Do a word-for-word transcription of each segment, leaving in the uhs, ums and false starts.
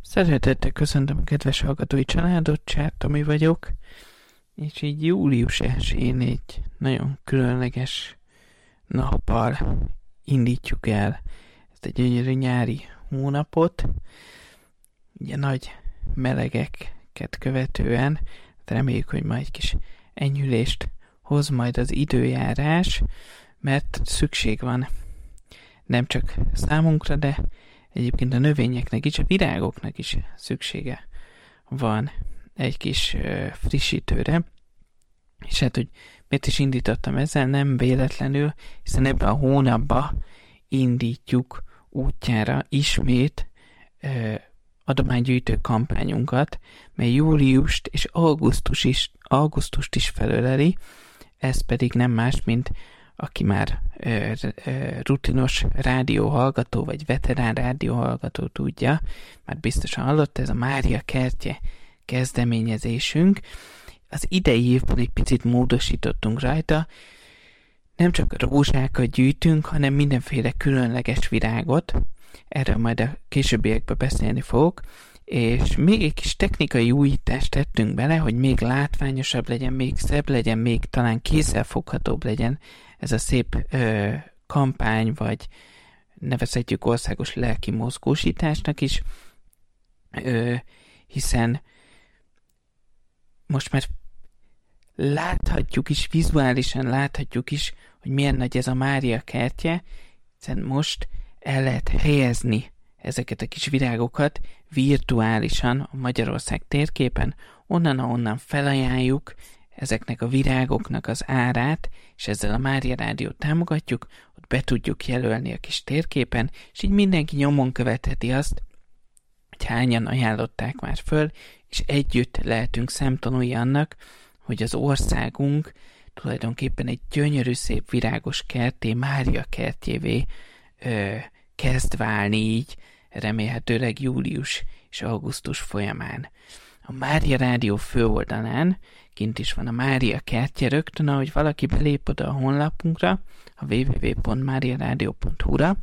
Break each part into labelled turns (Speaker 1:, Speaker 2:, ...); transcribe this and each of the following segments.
Speaker 1: Szeretettel köszöntöm a kedves hallgatói családot, Csár Tomi vagyok, és így július elsején egy nagyon különleges nappal indítjuk el ezt a gyönyörű nyári hónapot. Ugye nagy melegeket követően, reméljük, hogy majd egy kis enyhülést hoz majd az időjárás, mert szükség van nem csak számunkra, de egyébként a növényeknek is, a virágoknak is szüksége van egy kis uh, frissítőre. És hát, hogy miért is indítottam ezzel, nem véletlenül, hiszen ebben a hónapban indítjuk útjára ismét uh, adománygyűjtő kampányunkat, mely júliust és augusztus is, augusztust is felöleli, ez pedig nem más, mint aki már ö, ö, rutinos rádióhallgató, vagy veterán rádióhallgató tudja, már biztosan hallott, ez a Mária kertje kezdeményezésünk. Az idei évben egy picit módosítottunk rajta, nem csak rózsákat gyűjtünk, hanem mindenféle különleges virágot, erről majd a későbbiekben beszélni fogok, és még egy kis technikai újítást tettünk bele, hogy még látványosabb legyen, még szebb legyen, még talán kézzelfoghatóbb legyen ez a szép ö, kampány, vagy nevezhetjük országos lelki mozgósításnak is, ö, hiszen most már láthatjuk is, vizuálisan láthatjuk is, hogy milyen nagy ez a Mária kertje, hiszen most el lehet helyezni ezeket a kis virágokat virtuálisan a Magyarország térképen, onnan, ahonnan felajánljuk ezeknek a virágoknak az árát, és ezzel a Mária Rádiót támogatjuk, ott be tudjuk jelölni a kis térképen, és így mindenki nyomon követheti azt, hogy hányan ajánlották már föl, és együtt lehetünk szemtanúi annak, hogy az országunk tulajdonképpen egy gyönyörű szép virágos kerté, Mária kertjévé ö, kezd válni így, remélhetőleg július és augusztus folyamán. A Mária Rádió főoldalán kint is van a Mária kertje, rögtön ahogy valaki belép oda a honlapunkra, a double-u double-u double-u pont mariaradio pont hu-ra,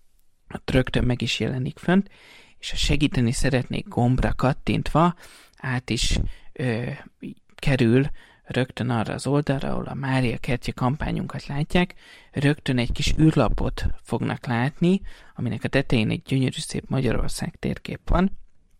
Speaker 1: ott rögtön meg is jelenik fönt, és ha segíteni szeretnék gombra kattintva, át is ö, kerül rögtön arra az oldalra, ahol a Mária kertje kampányunkat látják, rögtön egy kis űrlapot fognak látni, aminek a tetején egy gyönyörű szép Magyarország térkép van.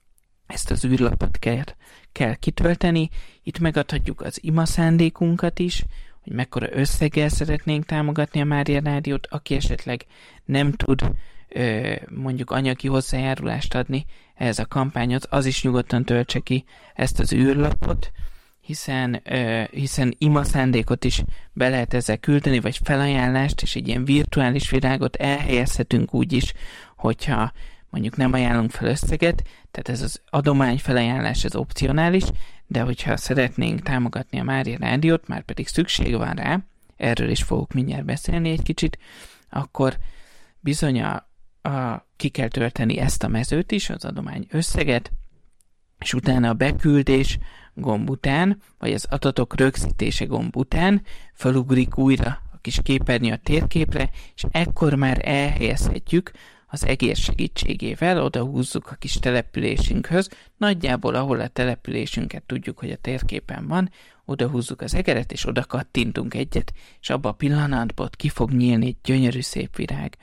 Speaker 1: Ezt az űrlapot kell, kell kitölteni, itt megadhatjuk az ima szándékunkat is, hogy mekkora összeggel szeretnénk támogatni a Mária Rádiót, aki esetleg nem tud ö, mondjuk anyagi hozzájárulást adni ehhez a kampányhoz, az is nyugodtan töltse ki ezt az űrlapot, hiszen, ö, hiszen ima szándékot is be lehet ezzel küldeni, vagy felajánlást, és egy ilyen virtuális virágot elhelyezhetünk úgy is, hogyha mondjuk nem ajánlunk fel összeget, tehát ez az adomány felajánlás, ez opcionális, de hogyha szeretnénk támogatni a Mária Rádiót, már pedig szükség van rá, erről is fogok mindjárt beszélni egy kicsit, akkor bizony a, a, ki kell tölteni ezt a mezőt is, az adomány összeget, és utána a beküldés gomb után, vagy az adatok rögzítése gomb után felugrik újra a kis képernyő a térképre, és ekkor már elhelyezhetjük az egér segítségével, oda húzzuk a kis településünkhöz, nagyjából ahol a településünket tudjuk, hogy a térképen van, oda húzzuk az egeret, és oda kattintunk egyet, és abba a pillanatban ki fog nyílni egy gyönyörű szép virág.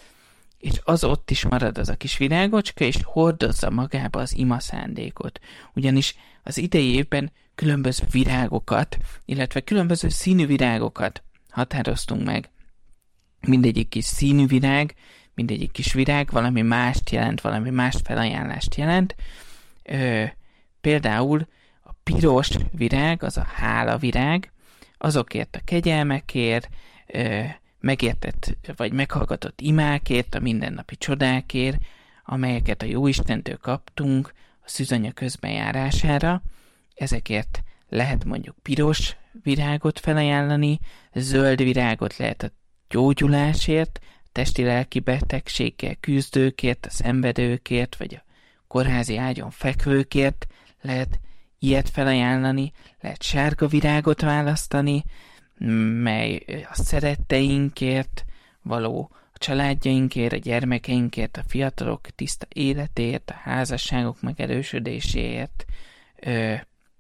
Speaker 1: És az ott is marad az a kis virágocska, és hordozza magába az ima szándékot. Ugyanis az idei évben különböző virágokat, illetve különböző színű virágokat határoztunk meg. Mindegyik kis színű virág, mindegyik kis virág valami mást jelent, valami más felajánlást jelent. Ö, például a piros virág, az a hála virág, azokért a kegyelmekért, ö, megértett vagy meghallgatott imákért, a mindennapi csodákért, amelyeket a Jóistentől kaptunk a szűzanya közbenjárására. Ezekért lehet mondjuk piros virágot felajánlani, zöld virágot lehet a gyógyulásért, testi-lelki betegséggel küzdőkért, a szenvedőkért, vagy a kórházi ágyon fekvőkért lehet ilyet felajánlani, lehet sárga virágot választani, mely a szeretteinkért való a családjainkért, a gyermekeinkért, a fiatalok tiszta életéért, a házasságok megerősödéséért ö,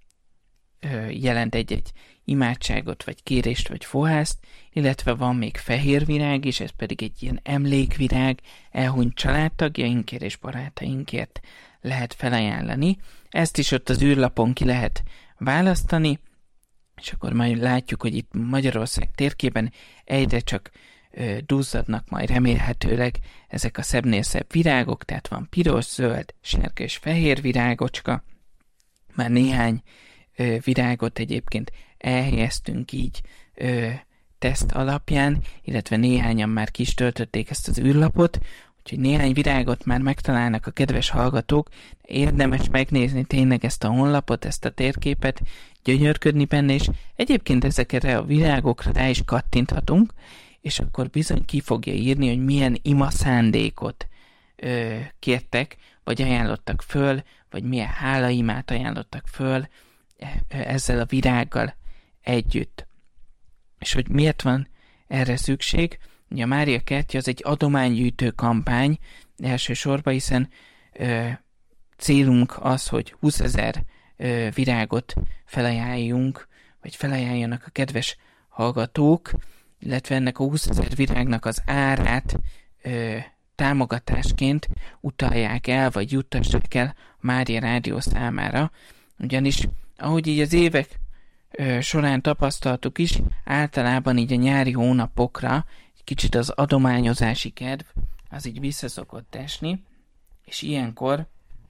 Speaker 1: ö, jelent egy-egy imádságot, vagy kérést, vagy fohászt, illetve van még fehér virág is, ez pedig egy ilyen emlékvirág, elhunyt családtagjainkért és barátainkért lehet felajánlani. Ezt is ott az űrlapon ki lehet választani, és akkor majd látjuk, hogy itt Magyarország térkében egyre csak ö, duzzadnak majd remélhetőleg ezek a szebbnél szebb virágok, tehát van piros, zöld, sárga és fehér virágocska. Már néhány ö, virágot egyébként elhelyeztünk így ö, teszt alapján, illetve néhányan már ki is töltötték ezt az űrlapot, úgyhogy néhány virágot már megtalálnak a kedves hallgatók. Érdemes megnézni tényleg ezt a honlapot, ezt a térképet, gyönyörködni benne, és egyébként ezekre a virágokra rá is kattinthatunk, és akkor bizony ki fogja írni, hogy milyen ima szándékot ö, kértek, vagy ajánlottak föl, vagy milyen hálaimát ajánlottak föl ezzel a virággal együtt. És hogy miért van erre szükség? Ugye a Mária kertje az egy adománygyűjtő kampány elsősorban, hiszen ö, célunk az, hogy húszezer ö, virágot felajánljunk, vagy felajánljanak a kedves hallgatók, illetve ennek a húszezer virágnak az árát ö, támogatásként utalják el, vagy juttassák el a Mária Rádió számára. Ugyanis, ahogy így az évek ö, során tapasztaltuk is, általában így a nyári hónapokra egy kicsit az adományozási kedv az így visszaszokott esni, és ilyenkor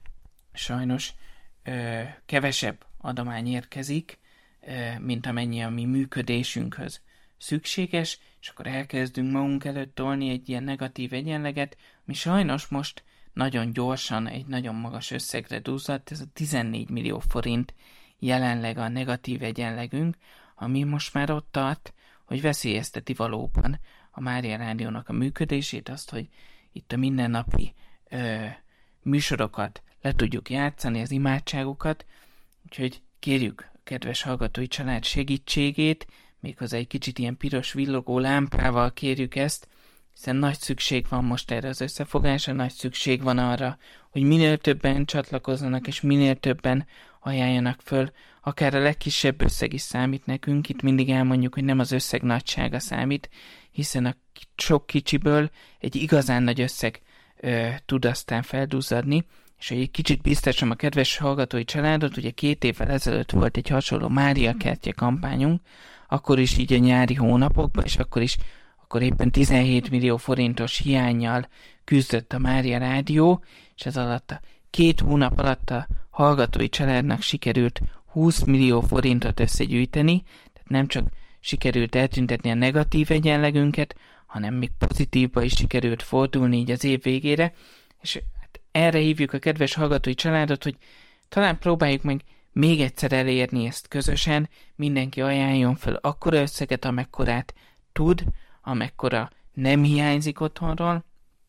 Speaker 1: sajnos ö, kevesebb adomány érkezik, ö, mint amennyi a mi működésünkhöz szükséges, és akkor elkezdünk magunk előtt tolni egy ilyen negatív egyenleget, ami sajnos most nagyon gyorsan egy nagyon magas összegre duzzadt, ez a tizennégy millió forint jelenleg a negatív egyenlegünk, ami most már ott tart, hogy veszélyezteti valóban a Mária Rádiónak a működését, azt, hogy itt a mindennapi ö, műsorokat le tudjuk játszani, az imádságokat, úgyhogy kérjük a kedves hallgatói család segítségét, méghozzá egy kicsit ilyen piros villogó lámpával kérjük ezt, hiszen nagy szükség van most erre az összefogásra, nagy szükség van arra, hogy minél többen csatlakozzanak, és minél többen ajánljanak föl, akár a legkisebb összeg is számít nekünk, itt mindig elmondjuk, hogy nem az összeg nagysága számít, hiszen a sok kicsiből egy igazán nagy összeg ö, tud aztán felduzzadni, és hogy egy kicsit biztosan a kedves hallgatói családot, ugye két évvel ezelőtt volt egy hasonló Mária kertje kampányunk, akkor is így a nyári hónapokban, és akkor is akkor éppen tizenhét millió forintos hiánnyal küzdött a Mária Rádió, és ez alatt a két hónap alatt a hallgatói családnak sikerült húsz millió forintot összegyűjteni, tehát nem csak sikerült eltüntetni a negatív egyenlegünket, hanem még pozitívba is sikerült fordulni így az év végére, és hát erre hívjuk a kedves hallgatói családot, hogy talán próbáljuk meg még egyszer elérni ezt közösen, mindenki ajánljon fel akkora összeget, amekkorát tud, amekkora nem hiányzik otthonról.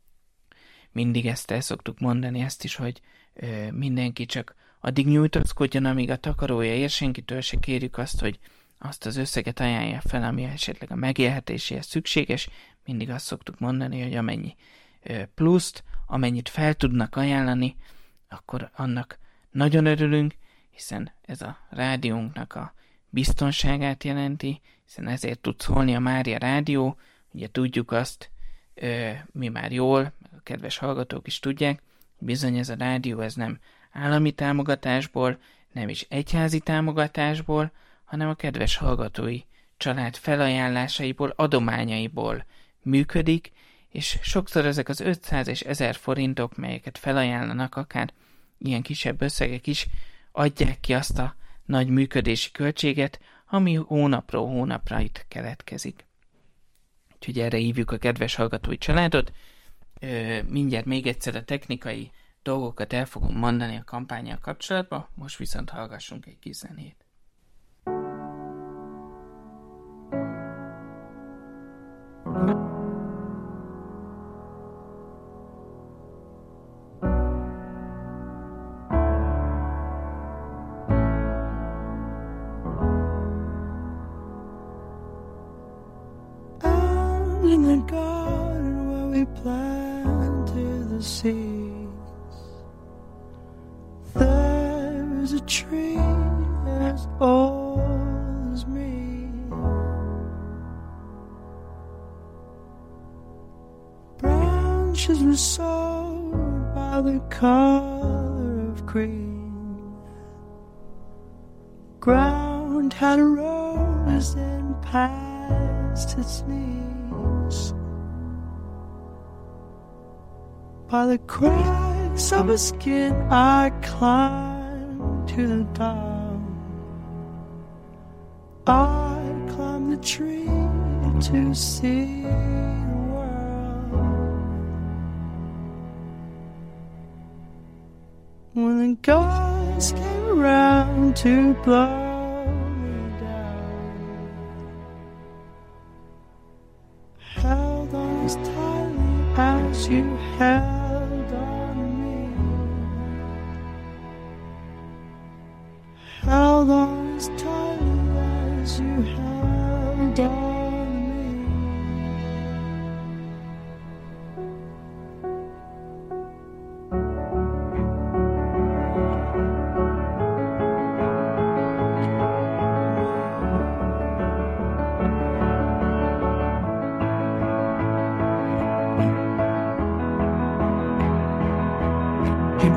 Speaker 1: Mindig ezt el szoktuk mondani, ezt is, hogy ö, mindenki csak addig nyújtózkodjon, amíg a takarója ér, senkitől se kérjük azt, hogy azt az összeget ajánlja fel, ami esetleg a megélhetéséhez szükséges. Mindig azt szoktuk mondani, hogy amennyi ö, pluszt, amennyit fel tudnak ajánlani, akkor annak nagyon örülünk, hiszen ez a rádiónknak a biztonságát jelenti, hiszen ezért tud szólni a Mária Rádió, ugye tudjuk azt, ö, mi már jól, a kedves hallgatók is tudják, bizony ez a rádió ez nem állami támogatásból, nem is egyházi támogatásból, hanem a kedves hallgatói család felajánlásaiból, adományaiból működik, és sokszor ezek az ötszáz és ezer forintok, melyeket felajánlanak, akár ilyen kisebb összegek is, adják ki azt a nagy működési költséget, ami hónapról hónapra itt keletkezik. Úgyhogy erre hívjuk a kedves hallgatói családot. Ö, mindjárt még egyszer a technikai dolgokat el fogom mondani a kampánnyal kapcsolatban, most viszont hallgassunk egy kis zenét.
Speaker 2: In the garden where we There's a tree as old as me. Branches were sold by the color of green. Ground had risen past its knees. By the cracks of her skin I climbed to the top. I climbed the tree to see the world. When the gust came around to blow me down, held on as tightly as you held on me. Held on as tightly as you held on me. And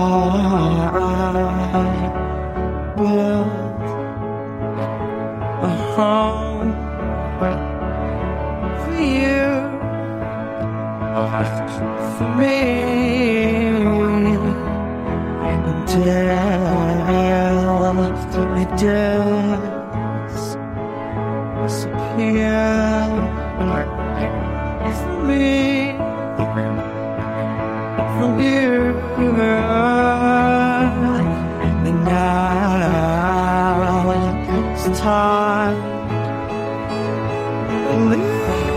Speaker 2: I will a home for you, for me, until it does disappear for me, for you. And now it's time to leave.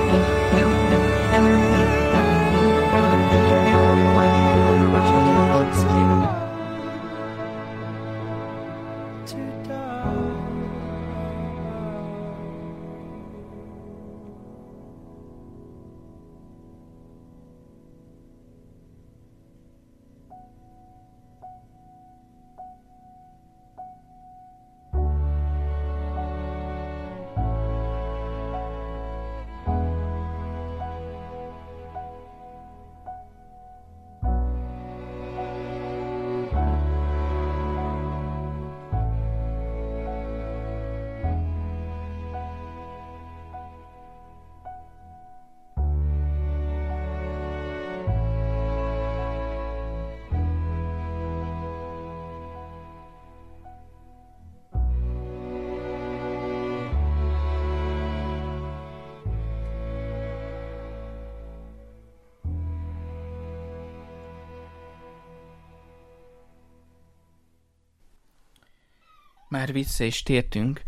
Speaker 1: Már vissza is tértünk.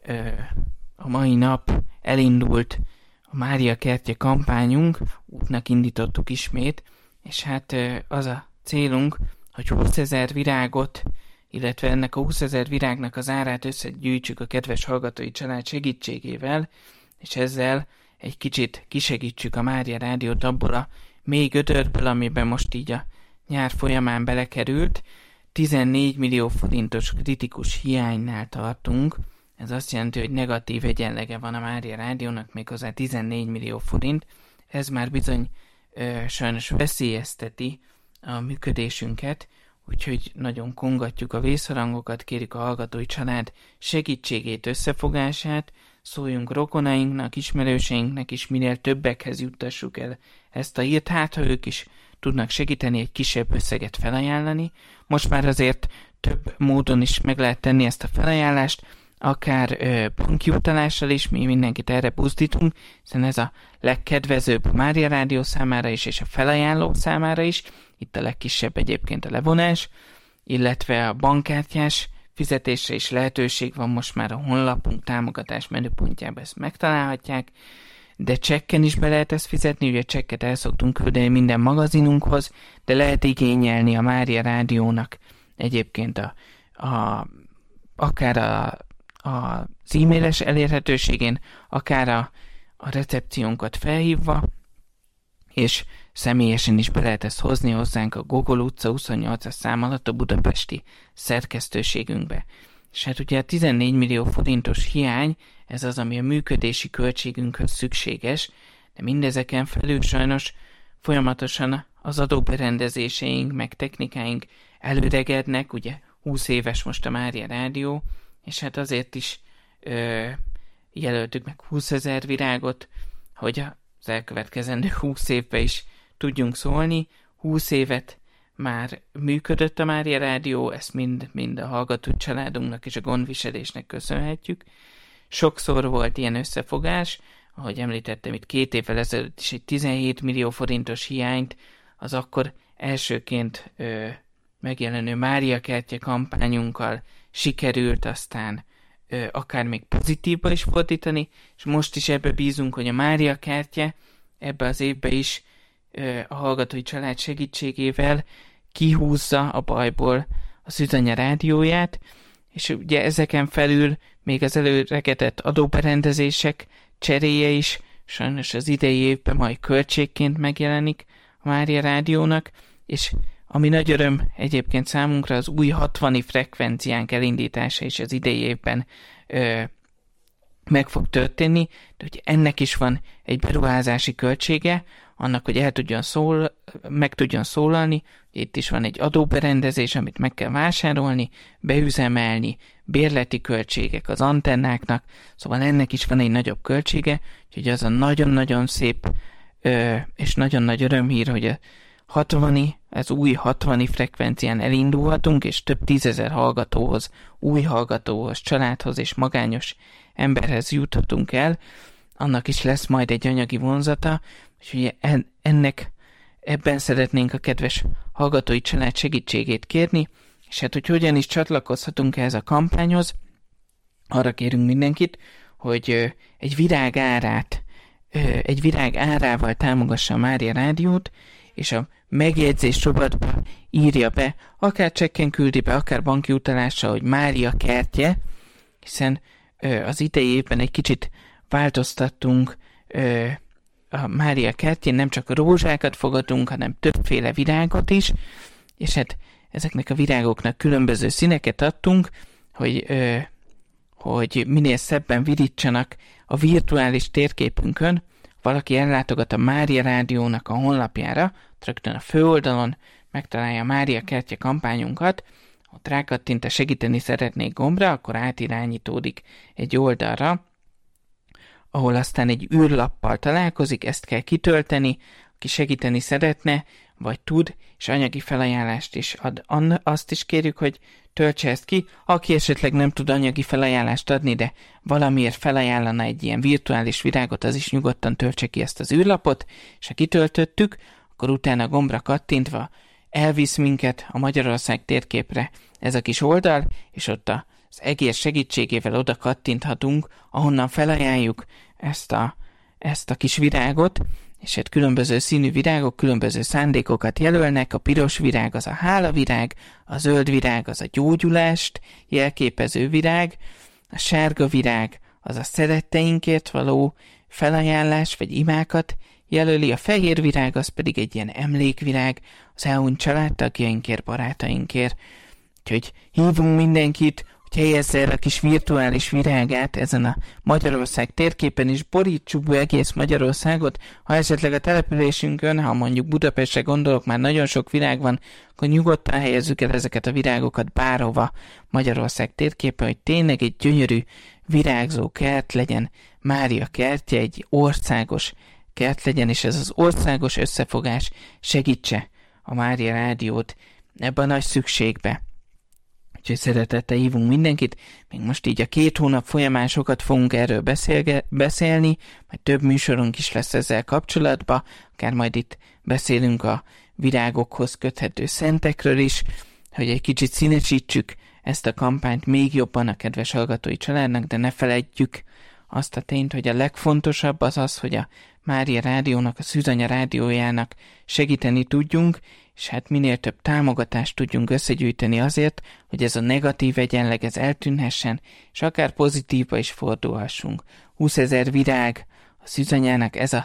Speaker 1: A mai nap elindult a Mária Kertje kampányunk, útnak indítottuk ismét, és hát az a célunk, hogy húszezer virágot, illetve ennek a húszezer virágnak az árát összegyűjtsük a kedves hallgatói család segítségével, és ezzel egy kicsit kisegítsük a Mária Rádiót abból a mély gödörből, amiben most így a nyár folyamán belekerült. tizennégy millió forintos kritikus hiánynál tartunk. Ez azt jelenti, hogy negatív egyenlege van a Mária Rádiónak, méghozzá tizennégy millió forint. Ez már bizony ö, sajnos veszélyezteti a működésünket, úgyhogy nagyon kongatjuk a vészharangokat, kérjük a hallgatói család segítségét, összefogását, szóljunk rokonainknak, ismerőseinknek is, minél többekhez juttassuk el ezt a hírt, hát ha ők is tudnak segíteni, egy kisebb összeget felajánlani. Most már azért több módon is meg lehet tenni ezt a felajánlást, akár ö, banki utalással is, mi mindenkit erre buzdítunk, hiszen ez a legkedvezőbb a Mária Rádió számára is, és a felajánlók számára is. Itt a legkisebb egyébként a levonás, illetve a bankkártyás fizetésre is lehetőség van most már a honlapunk támogatás menüpontjában, ezt megtalálhatják, de csekken is be lehet ezt fizetni, ugye csekket el szoktunk küldeni minden magazinunkhoz, de lehet igényelni a Mária Rádiónak egyébként a, a, akár a, a, az e-mailes elérhetőségén, akár a, a recepciónkat felhívva, és személyesen is be lehet ezt hozni hozzánk a Gogol utca huszonnyolcas szám alatt a budapesti szerkesztőségünkbe. És hát ugye a tizennégy millió forintos hiány, ez az, ami a működési költségünkhöz szükséges, de mindezeken felül sajnos folyamatosan az adóberendezéseink, meg technikáink előregednek, ugye húsz éves most a Mária Rádió, és hát azért is ö, jelöltük meg húszezer virágot, hogy az elkövetkezendő húsz évben is tudjunk szólni. húsz évet már működött a Mária Rádió, ezt mind, mind a hallgató családunknak és a gondviselésnek köszönhetjük. Sokszor volt ilyen összefogás, ahogy említettem, itt két évvel ezelőtt is egy tizenhét millió forintos hiányt az akkor elsőként ö, megjelenő Mária kertje kampányunkkal sikerült aztán ö, akár még pozitívba is fordítani, és most is ebbe bízunk, hogy a Mária kertje ebbe az évbe is ö, a hallgatói család segítségével kihúzza a bajból a Szűzanya rádióját, és ugye ezeken felül még az előregetett adóberendezések cseréje is sajnos az idei évben majd költségként megjelenik a Mária Rádiónak, és ami nagy öröm egyébként számunkra, az új hatvani frekvenciánk elindítása is az idei évben ö, meg fog történni, de ugye ennek is van egy beruházási költsége, annak, hogy el tudjon szól, meg tudjon szólalni, itt is van egy adóberendezés, amit meg kell vásárolni, beüzemelni, bérleti költségek az antennáknak, szóval ennek is van egy nagyobb költsége, úgyhogy az a nagyon-nagyon szép ö, és nagyon nagy örömhír, hogy a hatvani, az új hatvani frekvencián elindulhatunk, és több tízezer hallgatóhoz, új hallgatóhoz, családhoz és magányos emberhez juthatunk el, annak is lesz majd egy anyagi vonzata, úgyhogy ennek, ebben szeretnénk a kedves hallgatói család segítségét kérni, és hát, hogy hogyan is csatlakozhatunk ehhez a kampányhoz, arra kérünk mindenkit, hogy egy virág árát, egy virág árával támogassa a Mária Rádiót, és a megjegyzés rovatba írja be, akár csekken küldi be, akár banki utalással, hogy Mária kertje, hiszen az idei évben egy kicsit változtattunk a Mária kertjén, nem csak a rózsákat fogadunk, hanem többféle virágot is, és hát ezeknek a virágoknak különböző színeket adtunk, hogy, ö, hogy minél szebben virítsanak a virtuális térképünkön. Valaki ellátogat a Mária Rádiónak a honlapjára, rögtön a főoldalon megtalálja a Mária kertje kampányunkat, ott rákattint a segíteni szeretnék gombra, akkor átirányítódik egy oldalra, ahol aztán egy űrlappal találkozik, ezt kell kitölteni, aki segíteni szeretne, vagy tud, és anyagi felajánlást is ad. Azt is kérjük, hogy töltse ezt ki, aki esetleg nem tud anyagi felajánlást adni, de valamiért felajánlana egy ilyen virtuális virágot, az is nyugodtan töltse ki ezt az űrlapot, és ha kitöltöttük, akkor utána gombra kattintva elvisz minket a Magyarország térképre ez a kis oldal, és ott az egész segítségével oda kattinthatunk, ahonnan felajánljuk ezt a, ezt a kis virágot, és hát különböző színű virágok különböző szándékokat jelölnek, a piros virág az a hálavirág, a zöld virág az a gyógyulást jelképező virág, a sárga virág az a szeretteinkért való felajánlás vagy imákat jelöli, a fehér virág az pedig egy ilyen emlékvirág az elhunyt családtagjainkért, barátainkért. Úgyhogy hívunk mindenkit, hogy helyezze el a kis virtuális virágát ezen a Magyarország térképen, és borítsuk be egész Magyarországot. Ha esetleg a településünkön, ha mondjuk Budapestre gondolok, már nagyon sok virág van, akkor nyugodtan helyezzük el ezeket a virágokat bárhova Magyarország térképen, hogy tényleg egy gyönyörű virágzó kert legyen, Mária kertje, egy országos kert legyen, és ez az országos összefogás segítse a Mária Rádiót ebben a nagy szükségbe. Úgyhogy szeretettel hívunk mindenkit, még most így a két hónap folyamán sokat fogunk erről beszélge- beszélni, majd több műsorunk is lesz ezzel kapcsolatban, akár majd itt beszélünk a virágokhoz köthető szentekről is, hogy egy kicsit színesítsük ezt a kampányt még jobban a kedves hallgatói családnak, de ne feledjük azt a tényt, hogy a legfontosabb az az, hogy a Mária Rádiónak, a Szűzanya Rádiójának segíteni tudjunk, és hát minél több támogatást tudjunk összegyűjteni azért, hogy ez a negatív egyenleg ez eltűnhessen, és akár pozitívba is fordulhassunk. húszezer virág a Szűzanyának, ez a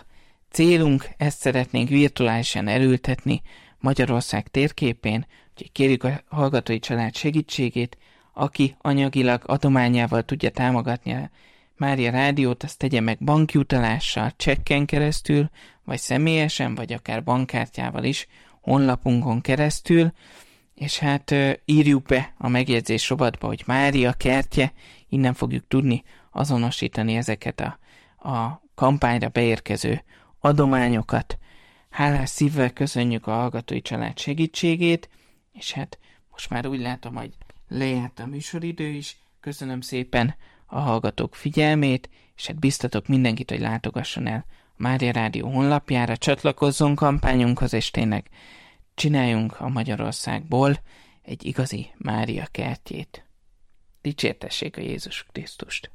Speaker 1: célunk, ezt szeretnénk virtuálisan elültetni Magyarország térképén, úgyhogy kérjük a hallgatói család segítségét, aki anyagilag adományával tudja támogatni a Mária Rádiót, azt tegye meg banki utalással, csekken keresztül, vagy személyesen, vagy akár bankkártyával is, honlapunkon keresztül, és hát írjuk be a megjegyzés rovatba, hogy Mária kertje, innen fogjuk tudni azonosítani ezeket a, a kampányra beérkező adományokat. Hálás szívvel köszönjük a hallgatói család segítségét, és hát most már úgy látom, hogy lejárt a műsoridő is. Köszönöm szépen a hallgatók figyelmét, és hát biztatok mindenkit, hogy látogasson el a Mária Rádió honlapjára, csatlakozzon kampányunkhoz, és tényleg csináljunk a Magyarországból egy igazi Mária kertjét. Dicsértessék a Jézus Krisztust!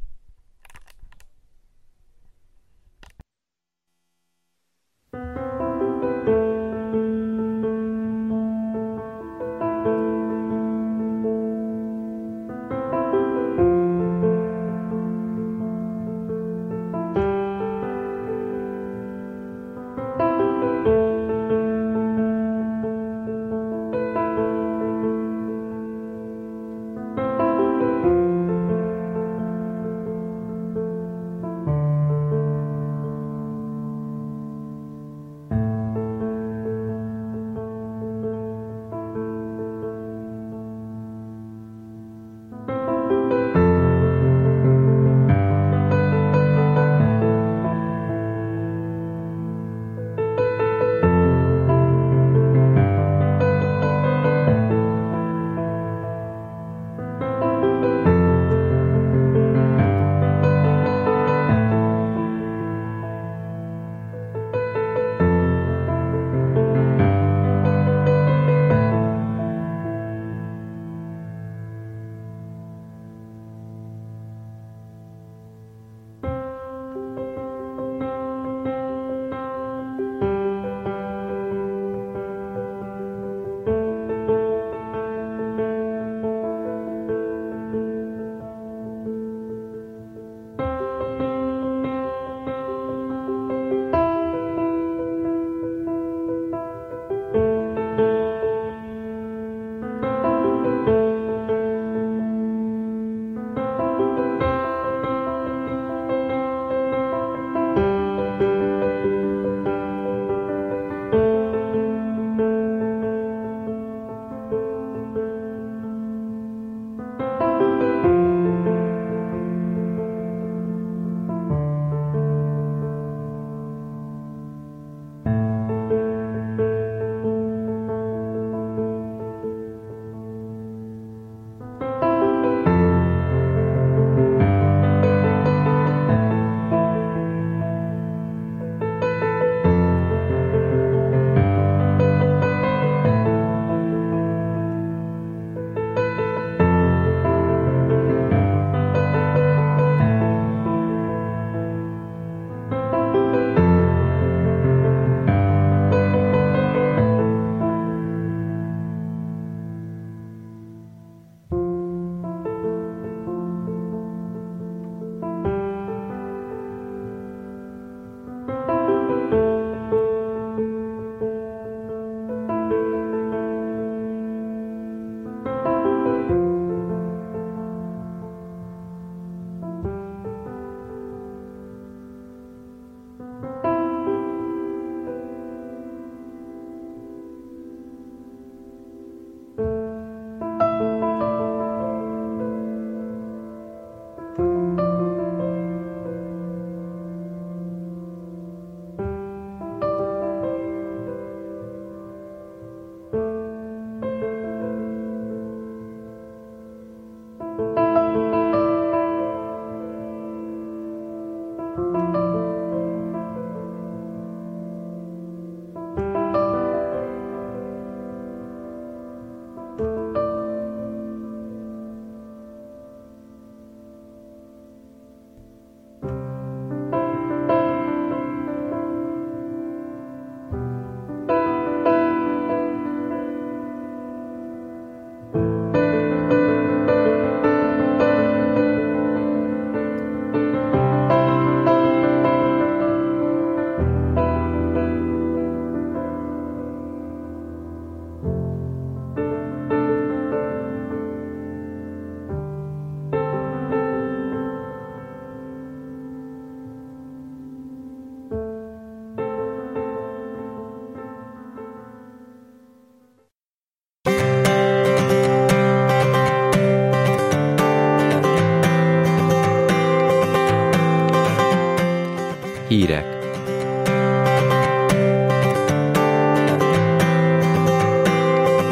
Speaker 3: Hírek.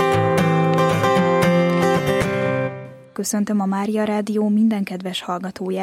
Speaker 4: Köszöntöm a Mária Rádió minden kedves hallgatóját.